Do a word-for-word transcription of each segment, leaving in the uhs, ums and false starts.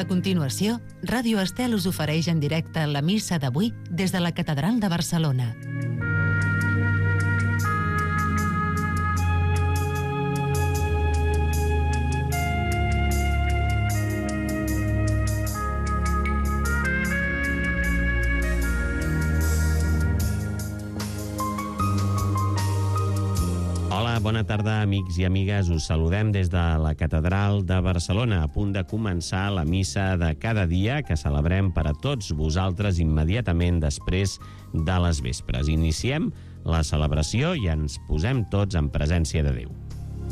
A continuació, Ràdio Estel us ofereix en directe la missa d'avui des de la Catedral de Barcelona. Hola, bona tarda, amics i amigues. Us saludem des de la Catedral de Barcelona, a punt de començar la missa de cada dia que celebrem per a tots vosaltres immediatament després de les vespres. Iniciem la celebració i ens posem tots en presència de Déu.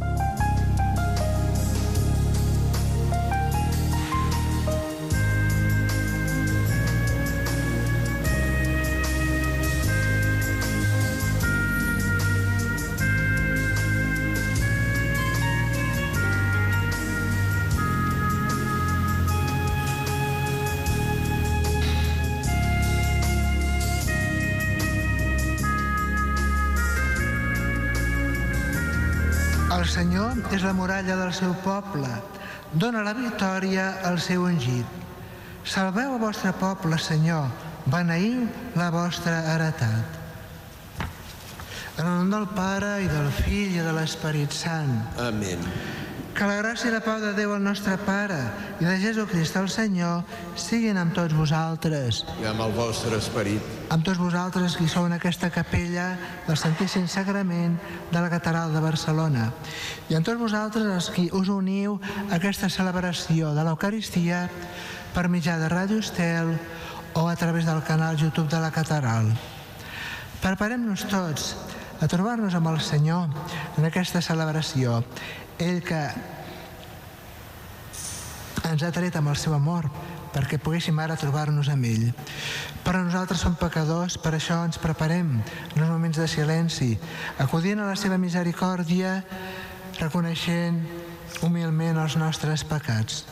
El Senyor és la muralla del seu poble, dona la victòria al seu ungit. Salveu el vostre poble, Senyor, beneïu la vostra heretat. En el nom del Pare, i del Fill, i de l'Esperit Sant. Amén. Que la gràcia i la pau de Déu, el nostre Pare, i de Jesucrist, el Senyor, siguin amb tots vosaltres. I amb el vostre esperit. Amb tots vosaltres qui sou en aquesta capella del Santíssim Sagrament de la Catedral de Barcelona. I amb tots vosaltres els qui us uniu a aquesta celebració de l'Eucaristia per mitjà de Ràdio Estel o a través del canal YouTube de la Catedral. Preparem-nos tots a trobar-nos amb el Senyor en aquesta celebració. Ell que ens ha tret amb el seu amor perquè poguéssim ara trobar-nos amb ell. Però nosaltres som pecadors, per això ens preparem en uns moments de silenci, acudint a la seva misericòrdia, reconeixent humilment els nostres pecats.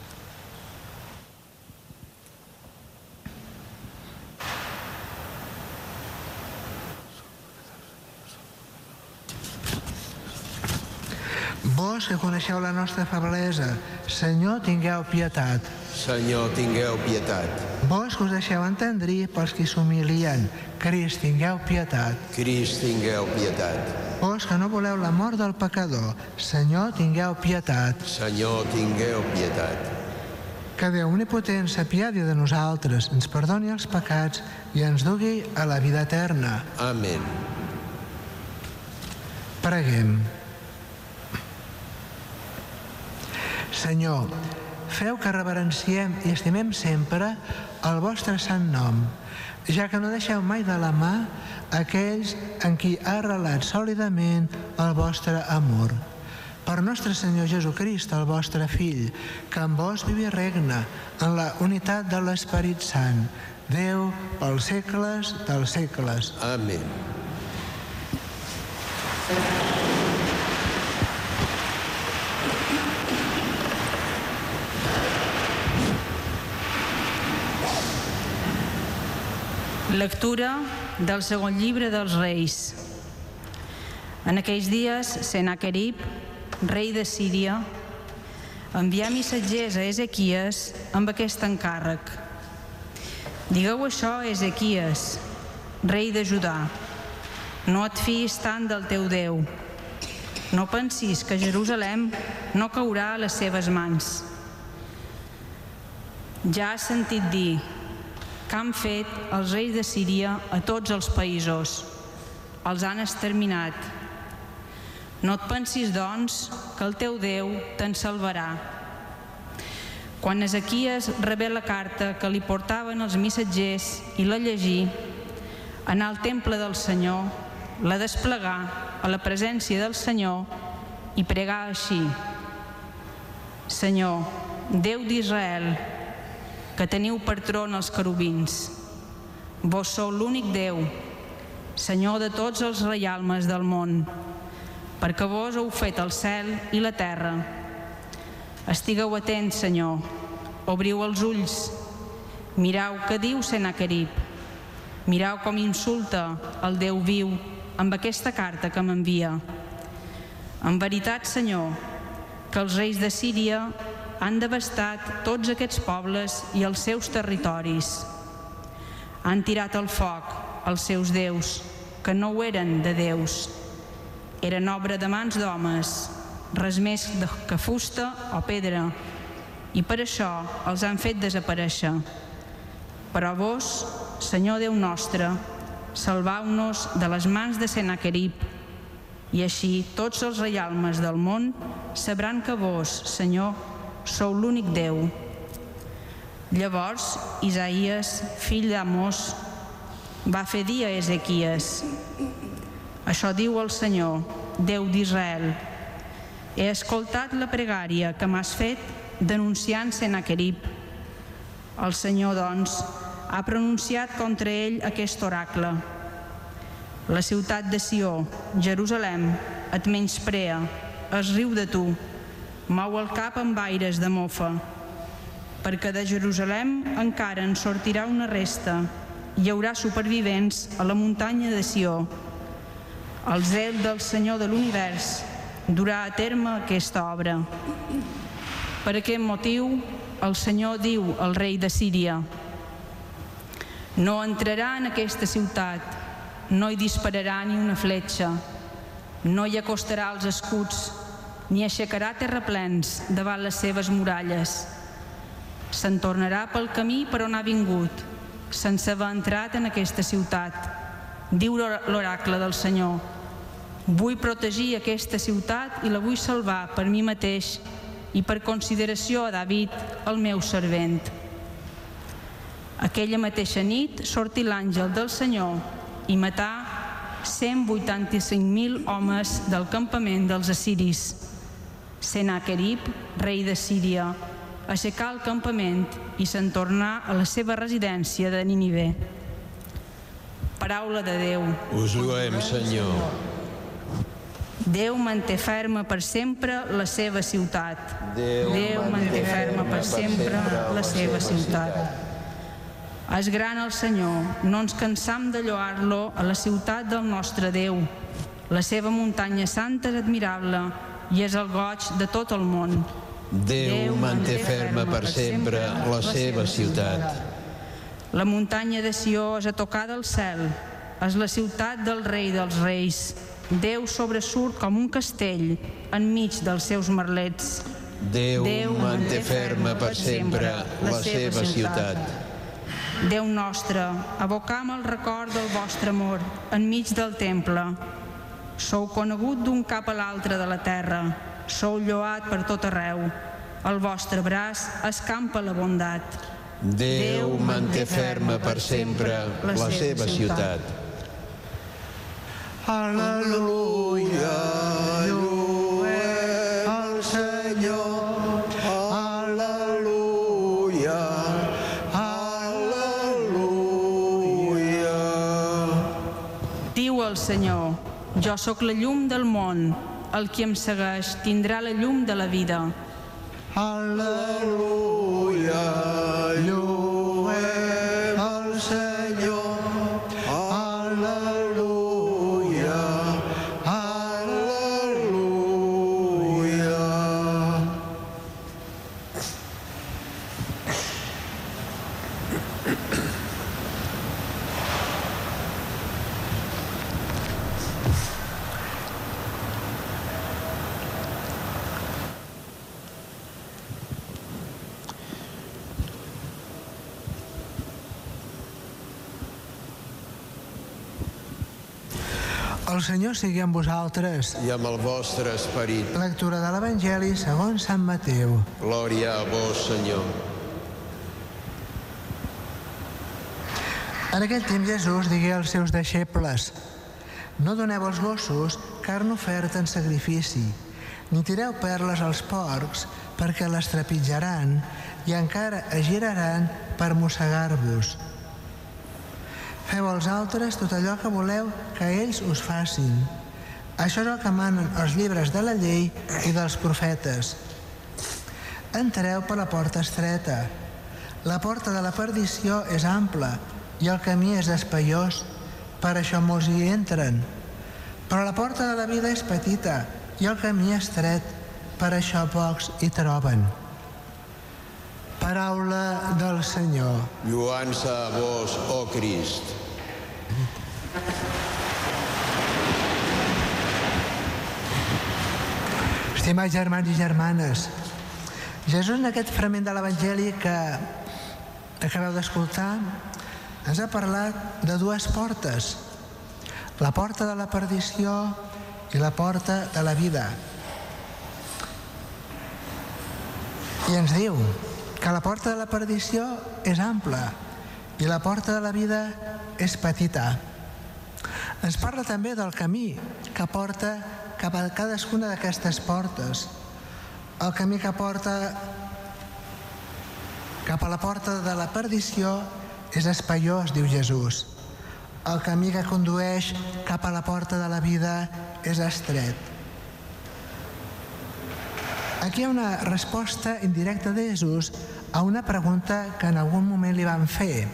Vos que coneixeu la nostra feblesa, Senyor, tingueu pietat. Senyor, tingueu pietat. Vos que us deixeu entendrir pels qui s'humilien, Crist, tingueu pietat. Crist, tingueu pietat. Vos que no voleu la mort del pecador, Senyor, tingueu pietat. Senyor, tingueu pietat. Que Déu omnipotent s'apiadi de nosaltres, ens perdoni els pecats i ens dugui a la vida eterna. Amén. Preguem. Senyor, feu que reverenciem i estimem sempre el vostre sant nom, ja que no deixeu mai de la mà aquells en qui ha arrelat sòlidament el vostre amor. Per nostre Senyor Jesucrist, el vostre Fill, que amb vos viu i regna en la unitat de l'Esperit Sant, Déu pels segles dels segles. Amén. Lectura del segon llibre dels Reis. En aquells dies, Sennacherib, rei de Síria, envià missatgers a Ezequies amb aquest encàrrec. Digueu això a Ezequies, rei de Judà. No et fiïs tant del teu Déu. No pensis que Jerusalem no caurà a les seves mans. Ja has sentit dir que han fet els reis de Síria a tots els països. Els han exterminat. No et pensis, doncs, que el teu Déu te'n salvarà. Quan Ezequies rebé la carta que li portaven els missatgers i la llegí, anà al temple del Senyor, la desplegà a la presència del Senyor i pregà així: Senyor, Déu d'Israel, que teniu per tron els querubins, vos sou l'únic Déu, Senyor de tots els reialmes del món, perquè vos heu fet el cel i la terra. Estigueu atents, Senyor, obriu els ulls, mirau què diu Sennacherib, mirau com insulta el Déu viu amb aquesta carta que m'envia. En veritat, Senyor, que els reis de Síria han devastat tots aquests pobles i els seus territoris. Han tirat al foc els seus déus, que no ho eren de déus. Eren obra de mans d'homes, res més que fusta o pedra, i per això els han fet desaparèixer. Però vos, Senyor Déu nostre, salvau-nos de les mans de Sennacherib, i així tots els reialmes del món sabran que vos, Senyor, sou l'únic Déu. Llavors, Isaïes, fill d'Amos, va fer dir a Ezequies: això diu el Senyor, Déu d'Israel. He escoltat la pregària que m'has fet denunciant Sennacherib. El Senyor, doncs, ha pronunciat contra ell aquest oracle. La ciutat de Sió, Jerusalem, et menysprea, es riu de tu, mou el cap amb aires de mofa, perquè de Jerusalem encara en sortirà una resta, hi haurà supervivents a la muntanya de Sió. El zel del Senyor de l'univers durà a terme aquesta obra. Per aquest motiu, el Senyor diu al rei de Síria: no entrarà en aquesta ciutat, no hi dispararà ni una fletxa, no hi acostarà els escuts, ni aixecarà terraplens davant les seves muralles. Se'n tornarà pel camí per on ha vingut, sense haver entrat en aquesta ciutat. Diu l'oracle del Senyor: vull protegir aquesta ciutat i la vull salvar per mi mateix i per consideració a David, el meu servent. Aquella mateixa nit sortí l'àngel del Senyor i matà cent vuitanta-cinc mil homes del campament dels assiris. Sennacherib, rei de Síria, aixecà el campament i se'n tornà a la seva residència de Nínive. Paraula de Déu. Us loem, Senyor. Déu manté ferma per sempre la seva ciutat. Déu manté ferma per sempre la seva ciutat. És gran el Senyor, no ens cansam de lloar-lo a la ciutat del nostre Déu. La seva muntanya santa és admirable i és el goig de tot el món. Déu manté ferma per sempre la seva ciutat. La muntanya de Sió és a tocar del cel, és la ciutat del rei dels reis. Déu sobresurt com un castell enmig dels seus merlets. Déu manté ferma per sempre la seva ciutat. Déu nostre, abocam el record del vostre amor enmig del temple. Sou conegut d'un cap a l'altre de la terra, sou lloat per tot arreu. El vostre braç escampa la bondat. Déu manté ferma per sempre la seva ciutat. Al·leluia, lluem al Senyor. Al·leluia, al·leluia. Diu el Senyor: jo sóc la llum del món, el qui em segueix tindrà la llum de la vida. Al·leluia, lluem al Senyor. Al·leluia, al·leluia. El Senyor sigui amb vosaltres. I amb el vostre esperit. Lectura de l'Evangeli segons Sant Mateu. Glòria a vos, Senyor. En aquell temps Jesús digué als seus deixebles: no doneu als gossos carn oferta en sacrifici, ni tireu perles als porcs, perquè les trepitjaran i encara es giraran per mossegar-vos. Feu als altres tot allò que voleu que ells us facin. Això és el que manen els llibres de la llei i dels profetes. Entreu per la porta estreta. La porta de la perdició és ampla i el camí és espaiós, per això molts hi entren. Però la porta de la vida és petita i el camí estret, per això pocs hi troben. Paraula del Senyor. Lloança a vos, ó Crist. Estimats germans i germanes, Jesús en aquest fragment de l'Evangeli que acabeu d'escoltar ens ha parlat de dues portes, la porta de la perdició i la porta de la vida. I ens diu que la porta de la perdició és ampla i la porta de la vida és petita. Ens parla també del camí que porta cap a cadascuna d'aquestes portes. El camí que porta cap a la porta de la perdició és espaiós, diu Jesús. El camí que condueix cap a la porta de la vida és estret. Aquí hi ha una resposta indirecta de Jesús a una pregunta que en algun moment li van fer.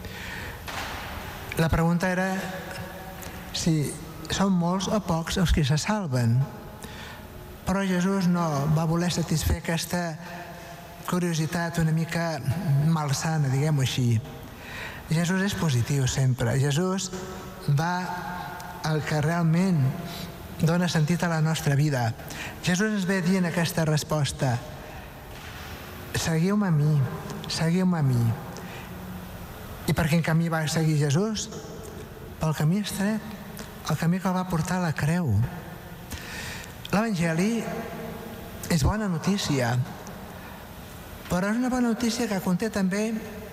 La pregunta era si són molts o pocs els que se salven. Però Jesús no va voler satisfer aquesta curiositat una mica malsana, diguem-ho així. Jesús és positiu sempre. Jesús va al que realment dona sentit a la nostra vida. Jesús ens ve dient aquesta resposta: seguiu-me a mi, seguiu-me a mi. I per quin camí va seguir Jesús? Pel camí estret, el camí que el va portar a la creu. L'Evangeli és bona notícia, però és una bona notícia que conté també,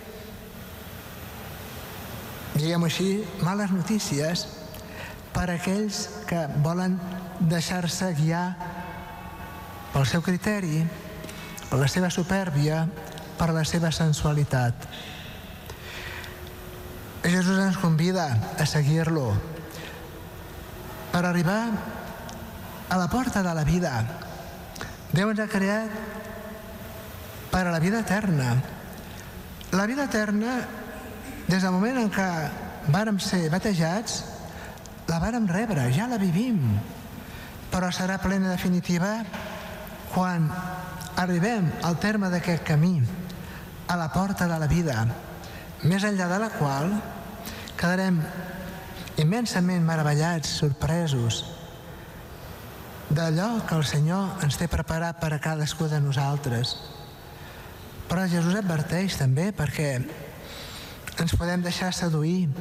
diguem-ho així, males notícies per a aquells que volen deixar-se guiar pel seu criteri, per la seva supèrbia, per la seva sensualitat. Jesús ens convida a seguir-lo per arribar a la porta de la vida. Déu ens ha creat per a la vida eterna. La vida eterna, des del moment en què vàrem ser batejats, la vàrem rebre, ja la vivim, però serà plena definitiva quan arribem al terme d'aquest camí, a la porta de la vida, més enllà de la qual quedarem immensament meravellats, sorpresos d'allò que el Senyor ens té preparat per a cadascú de nosaltres. Però Jesús adverteix també, perquè ens podem deixar seduir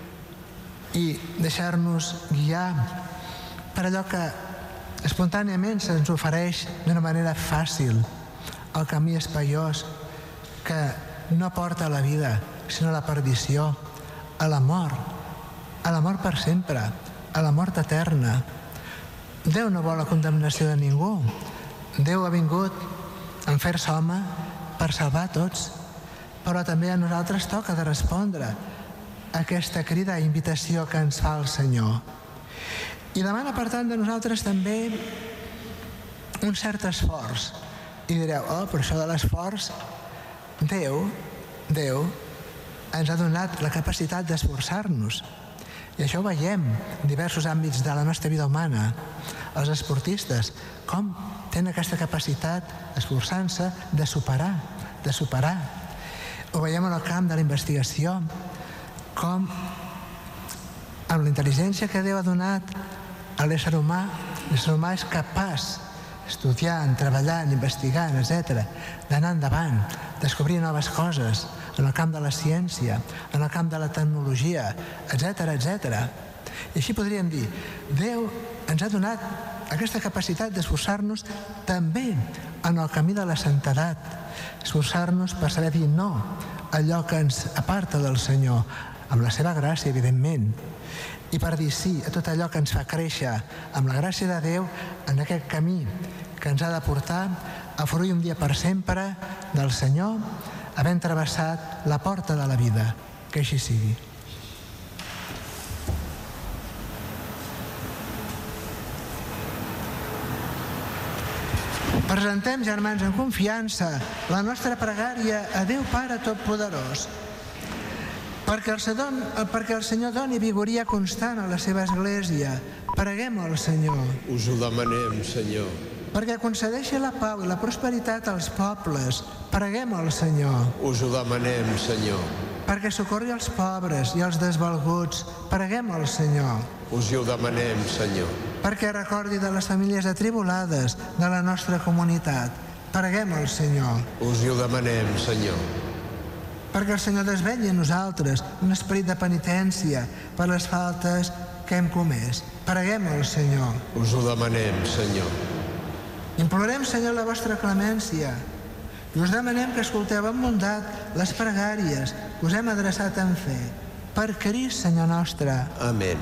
i deixar-nos guiar per allò que espontàniament se'ns ofereix d'una manera fàcil, el camí espaiós que no porta a la vida, sinó a la perdició, a la mort, a la mort per sempre, a la mort eterna. Déu no vol la condemnació de ningú. Déu ha vingut en fer-se home per salvar a tots, però també a nosaltres toca de respondre a aquesta crida i invitació que ens fa el Senyor. I demana, per tant, de nosaltres també un cert esforç. I direu, oh, però això de l'esforç, Déu, Déu ens ha donat la capacitat d'esforçar-nos. I això ho veiem en diversos àmbits de la nostra vida humana. Els esportistes, com tenen aquesta capacitat, esforçant-se, de superar, de superar. Ho veiem en el camp de la investigació, com amb la intel·ligència que Déu ha donat a l'ésser humà, l'ésser humà és capaç estudiant, treballant, investigant, etcètera, d'anar endavant, descobrir noves coses en el camp de la ciència, en el camp de la tecnologia, etcètera, etcètera. I així podríem dir, Déu ens ha donat aquesta capacitat d'esforçar-nos també en el camí de la santedat, esforçar-nos per saber dir no a allò que ens aparta del Senyor, amb la seva gràcia, evidentment, i per dir sí a tot allò que ens fa créixer amb la gràcia de Déu en aquest camí que ens ha de portar a fruir un dia per sempre del Senyor, havent travessat la porta de la vida. Que així sigui. Presentem, germans, en confiança la nostra pregària a Déu Pare Totpoderós, perquè el, Senyor, perquè el Senyor doni vigoria constant a la seva Església. Preguem al Senyor. Us ho demanem, Senyor. perquè concedeixi la pau i la prosperitat als pobles. Preguem al Senyor. Us ho demanem, Senyor. Perquè socorri els pobres i els desvalguts. Preguem al Senyor. Us ho demanem, Senyor. Perquè recordi de les famílies atribulades de la nostra comunitat. Preguem al Senyor. Us ho demanem, Senyor. Perquè el Senyor desvetlli a nosaltres un esperit de penitència per les faltes que hem comès. Preguem al Senyor. Us ho demanem, Senyor. Implorem, Senyor, la vostra clemència i us demanem que escolteu amb bondat les pregàries que us hem adreçat en fe. Per Crist, Senyor nostre. Amén.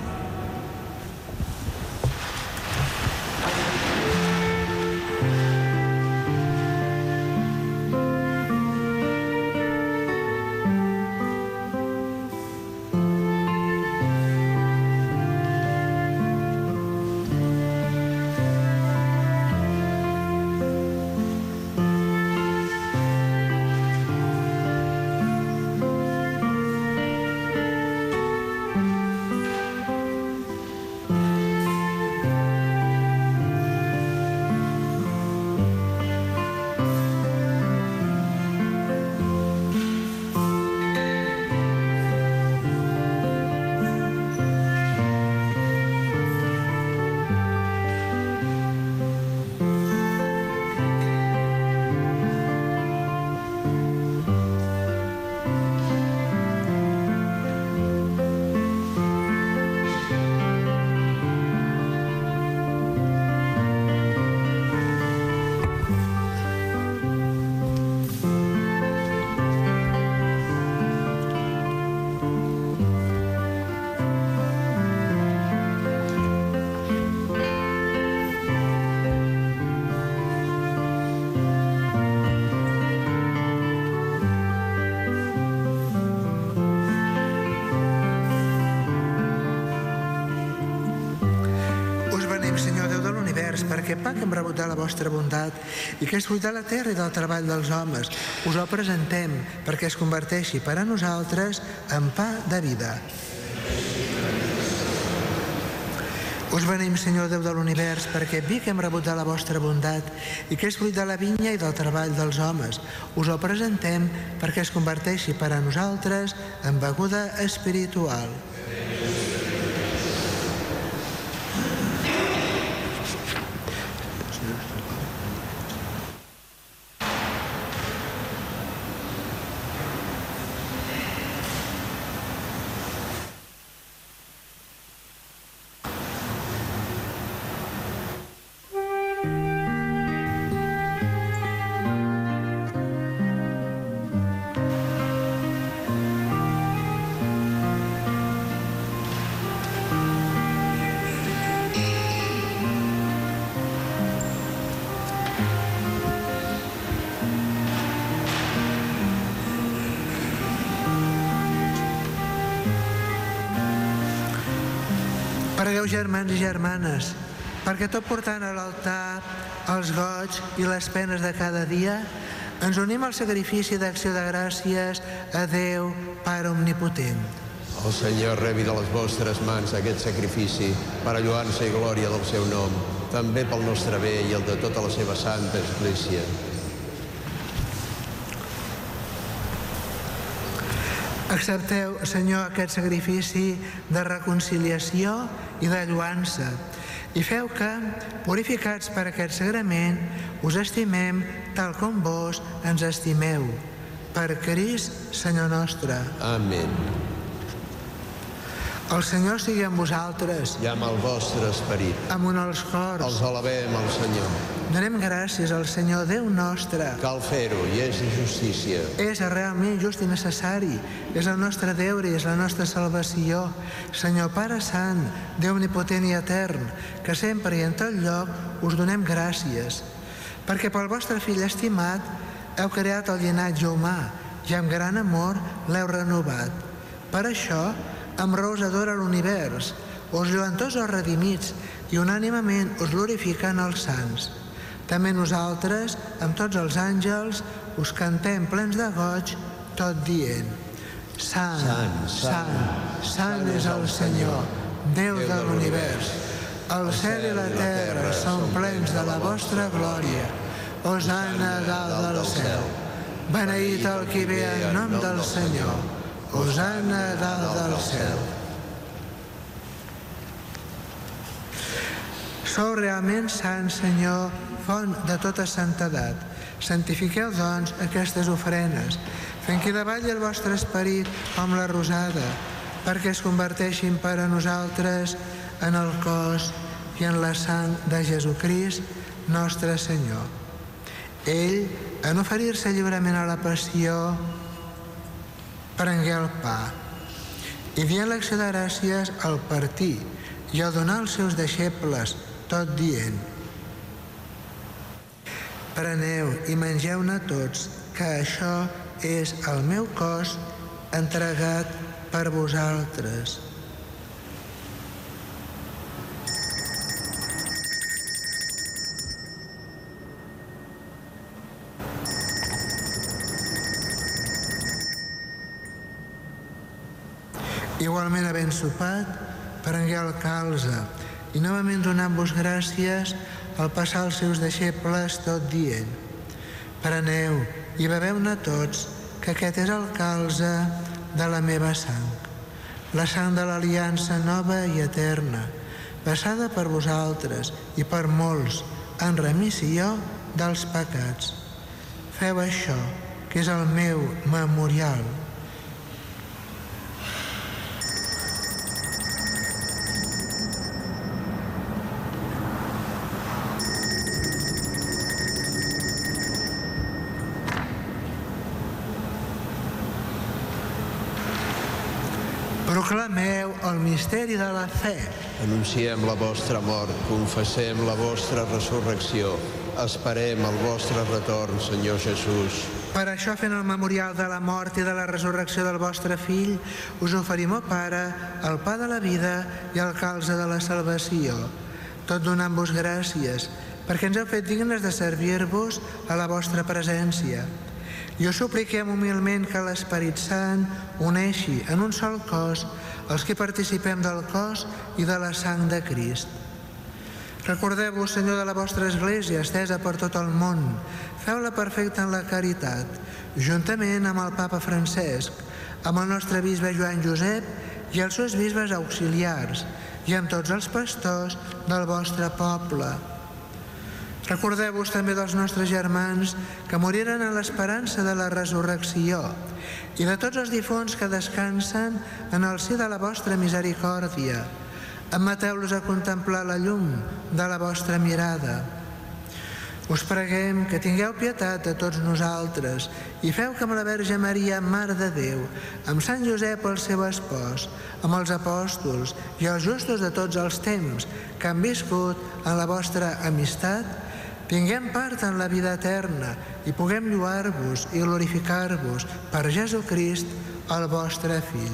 Perquè pa que hem rebut de la vostra bondat i que és fruit de la terra i del treball dels homes, us el presentem perquè es converteixi per a nosaltres en pa de vida. Us beneïm, Senyor Déu de l'univers, perquè vi que hem rebut de la vostra bondat i que és fruit de la vinya i del treball dels homes, us el presentem perquè es converteixi per a nosaltres en beguda espiritual. Pregueu, germans i germanes, perquè tot portant a l'altar els goig i les penes de cada dia, ens unim al sacrifici d'acció de gràcies a Déu, Pare Omnipotent. El Senyor rebi de les vostres mans aquest sacrifici per a lloança i glòria del seu nom, també pel nostre bé i el de tota la seva santa Església. Accepteu, Senyor, aquest sacrifici de reconciliació i de lloança i feu que, purificats per aquest sagrament, us estimem tal com vos ens estimeu. Per Crist, Senyor nostre. Amén. El Senyor sigui amb vosaltres. I amb el vostre esperit. Amunt els cors. Els alabem al Senyor. Donem gràcies al Senyor Déu nostre. Cal fer-ho i és de justícia. És realment just i necessari. És el nostre deure i és la nostra salvació. Senyor Pare Sant, Déu omnipotent i etern, que sempre i en tot lloc us donem gràcies. Perquè pel vostre fill estimat heu creat el llinatge humà i amb gran amor l'heu renovat. Per això, amb raó us adora l'univers, us lloen tots els redimits i unànimement us glorifiquen els sants. També nosaltres, amb tots els àngels, us cantem plens de goig, tot dient: Sant, sant, sant, sant és el Senyor, Déu de l'univers. El cel i la terra són plens de la vostra glòria. Hosana a dalt del cel. Beneït el qui ve en nom del Senyor. Hosana a dalt del cel. Sou realment sant, Senyor, font de tota santedat. Santifiqueu, doncs, aquestes ofrenes, fent que davalli el vostre esperit com la rosada, perquè es converteixin per a nosaltres en el cos i en la sang de Jesucrist, nostre Senyor. Ell, en oferir-se lliurement a la passió, prengué el pa i dient l'acció de gràcies al partir i al donar als seus deixebles, tot dient: preneu i mengeu-ne tots, que això és el meu cos entregat per vosaltres. Igualment, havent sopat, prengué el calze i novament donant-vos gràcies al passar als seus deixebles, tot dient: preneu i beveu-ne tots, que aquest és el calze de la meva sang, la sang de l'aliança nova i eterna, vessada per vosaltres i per molts en remissió dels pecats. Feu això, que és el meu memorial. Proclameu el misteri de la fe. Anunciem la vostra mort, confessem la vostra resurrecció, esperem el vostre retorn, Senyor Jesús. Per això, fent el memorial de la mort i de la resurrecció del vostre Fill, us oferim, ó Pare, el pa de la vida i el calze de la salvació, tot donant-vos gràcies, perquè ens heu fet dignes de servir-vos a la vostra presència. I us supliquem humilment que l'Esperit Sant uneixi en un sol cos els que participem del cos i de la sang de Crist. Recordeu-vos, Senyor, de la vostra Església estesa per tot el món. Feu-la perfecta en la caritat, juntament amb el Papa Francesc, amb el nostre bisbe Joan Josep i els seus bisbes auxiliars, i amb tots els pastors del vostre poble. Recordeu-vos també dels nostres germans que moriren en l'esperança de la resurrecció i de tots els difunts que descansen en el si de la vostra misericòrdia. Admeteu-los a contemplar la llum de la vostra mirada. Us preguem que tingueu pietat de tots nosaltres i feu que amb la Verge Maria, Mare de Déu, amb Sant Josep, el seu espòs, amb els apòstols i els justos de tots els temps que han viscut en la vostra amistat, tinguem part en la vida eterna i puguem lloar-vos i glorificar-vos per Jesucrist, el vostre Fill.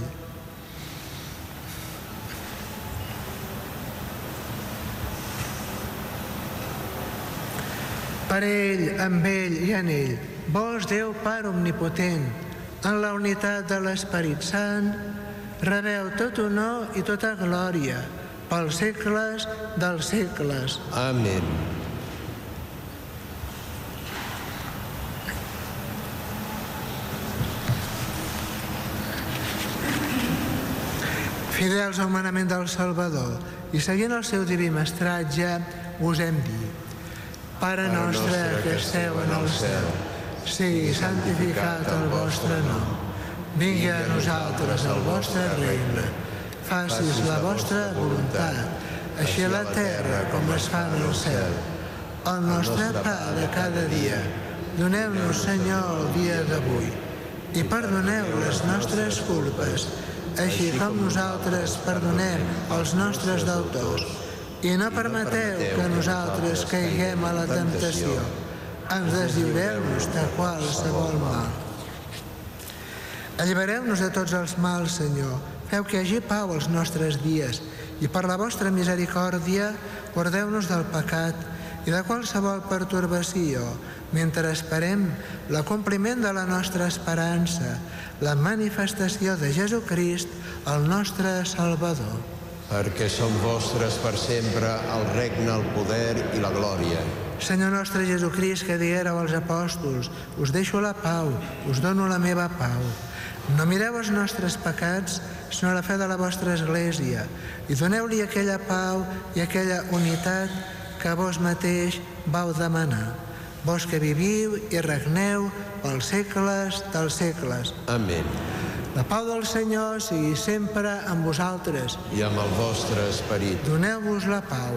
Per ell, amb ell i en ell, vós, Déu Pare omnipotent, en la unitat de l'Esperit Sant, rebeu tot honor i tota glòria pels segles dels segles. Amén. Fidels al manament del Salvador i seguint el seu diví mestratge, us hem dit: Pare nostre que esteu en el cel, sigui santificat el vostre nom. Vingui a nosaltres el vostre regne. Facis la vostra voluntat, així a la terra com es fa en el cel. El nostre pa de cada dia, doneu-nos, Senyor, el dia d'avui, i perdoneu les nostres culpes, així com nosaltres perdonem els nostres deutors. I no permeteu que nosaltres caiguem a la temptació. Ens deslliureu-nos de qualsevol mal. Allibereu-nos de tots els mals, Senyor. Feu que hi hagi pau als nostres dies i per la vostra misericòrdia guardeu-nos del pecat i de qualsevol pertorbació, mentre esperem l'acompliment de la nostra esperança, la manifestació de Jesucrist, el nostre Salvador. perquè són vostres per sempre el regne, el poder i la glòria. Senyor nostre Jesucrist, que diguéreu als apòstols, us deixo la pau, us dono la meva pau. No mireu els nostres pecats, sinó la fe de la vostra Església, i doneu-li aquella pau i aquella unitat que vos mateix vau demanar. Vos que viviu i regneu pels segles dels segles. Amén. La pau del Senyor sigui sempre amb vosaltres. I amb el vostre esperit. Doneu-vos la pau.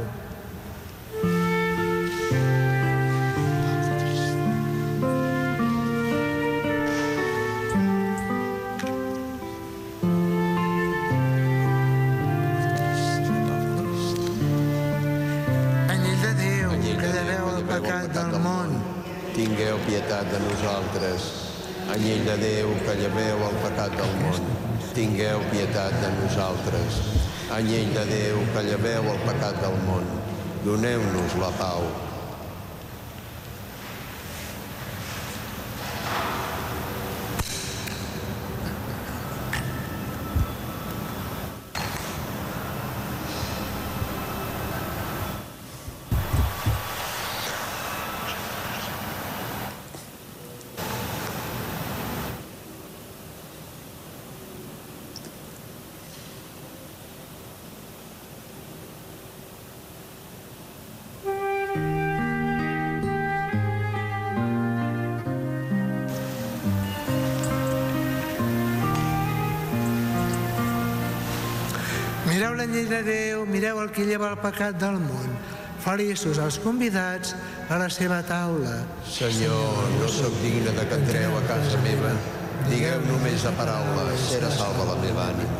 Tingueu pietat de nosaltres. Anyell de Déu, que lleveu el pecat del món, tingueu pietat de nosaltres. Anyell de Déu, que lleveu el pecat del món, doneu-nos la pau. Mireu l'anyell de Déu, mireu el que lleva el pecat del món. Feliços els convidats a la seva taula. Senyor, no sóc digne de que entreu a casa meva. Digueu només la paraula, serà salva la meva ànima.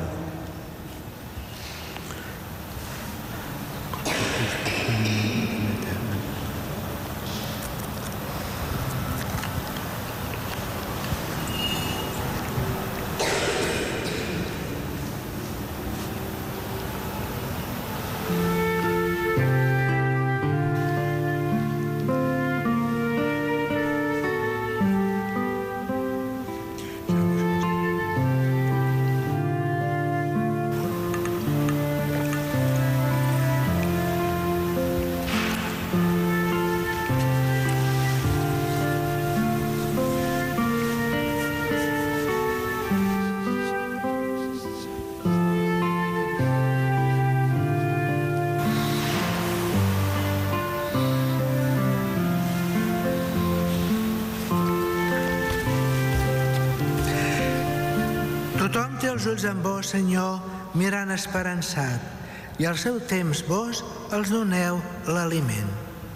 Tothom té els ulls en vos, Senyor, mirant esperançat, i al seu temps vos els doneu l'aliment.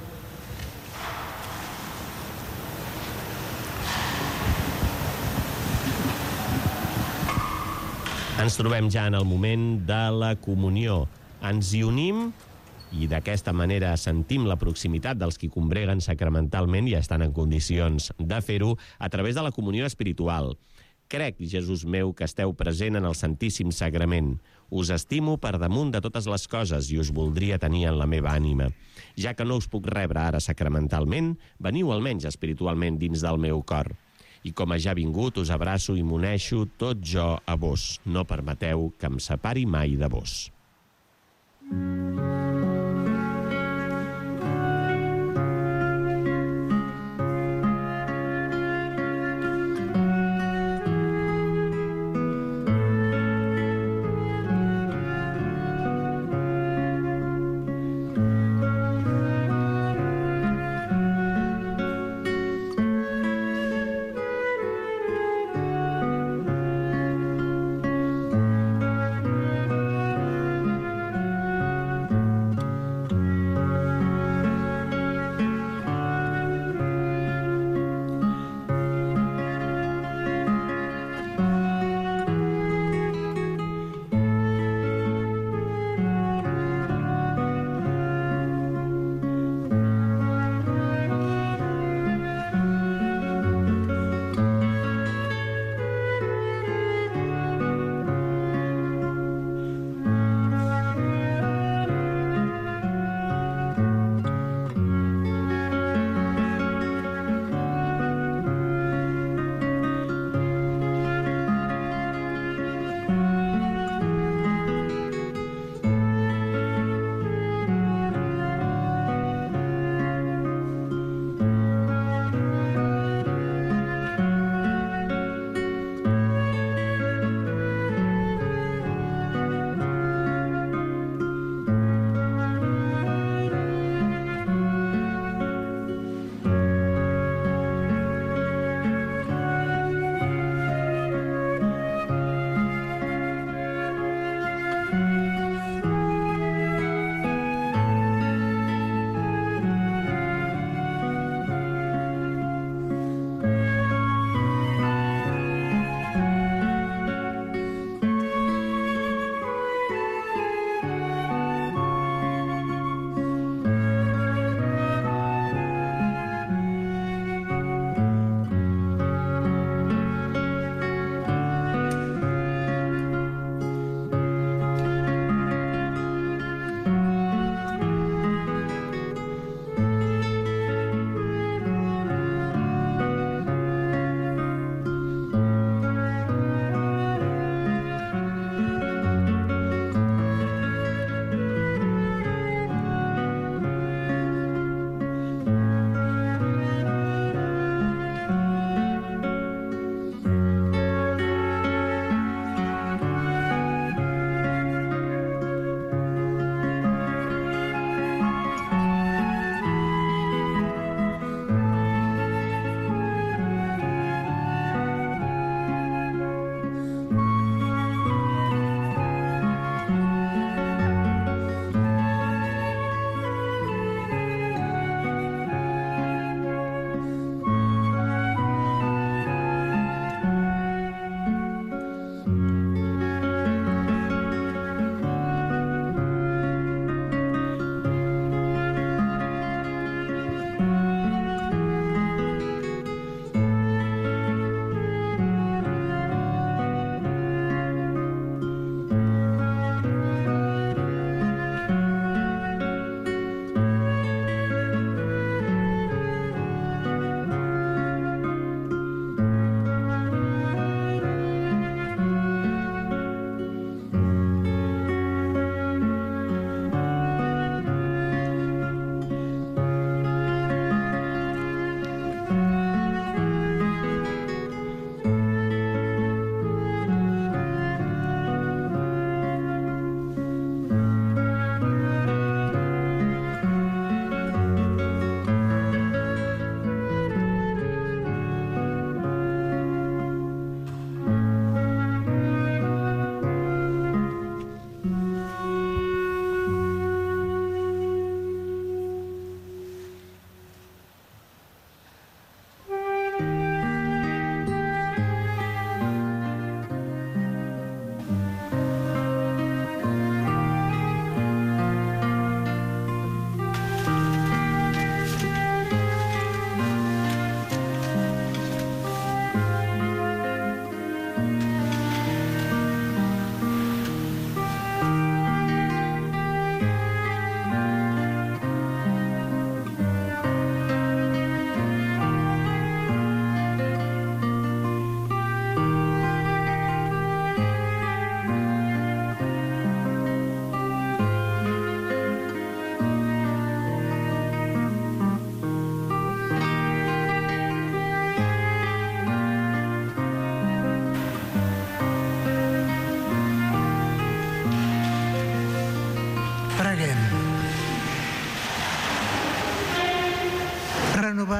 Ens trobem ja en el moment de la comunió. Ens hi unim i d'aquesta manera sentim la proximitat dels qui combreguen sacramentalment i estan en condicions de fer-ho a través de la comunió espiritual. Crec, Jesús meu, que esteu present en el Santíssim Sagrament. Us estimo per damunt de totes les coses i us voldria tenir en la meva ànima. Ja que no us puc rebre ara sacramentalment, veniu almenys espiritualment dins del meu cor. I com a ja vingut, us abraço i m'uneixo tot jo a vos. No permeteu que em separi mai de vos.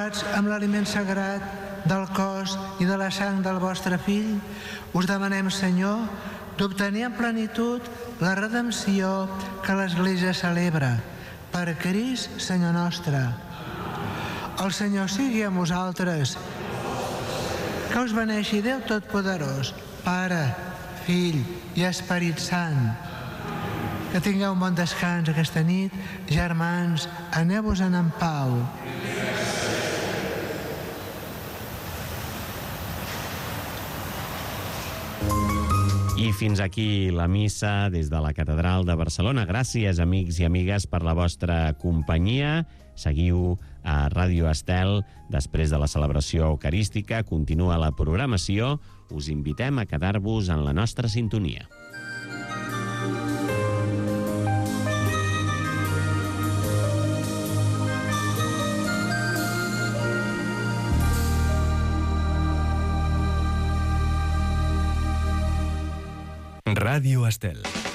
provats amb l'aliment sagrat del cos i de la sang del vostre fill, us demanem, Senyor, d'obtenir en plenitud la redempció que l'Església celebra. Per Crist, Senyor nostre. El Senyor sigui amb vosaltres. Que us beneixi Déu Totpoderós, Pare, Fill i Esperit Sant. Que tingueu un bon descans aquesta nit. Germans, aneu-vos-en en pau. I fins aquí la missa des de la Catedral de Barcelona. Gràcies, amics i amigues, per la vostra companyia. Seguiu a Ràdio Estel. Després de la celebració eucarística, continua la programació. Us invitem a quedar-vos en la nostra sintonia. Ràdio Estel.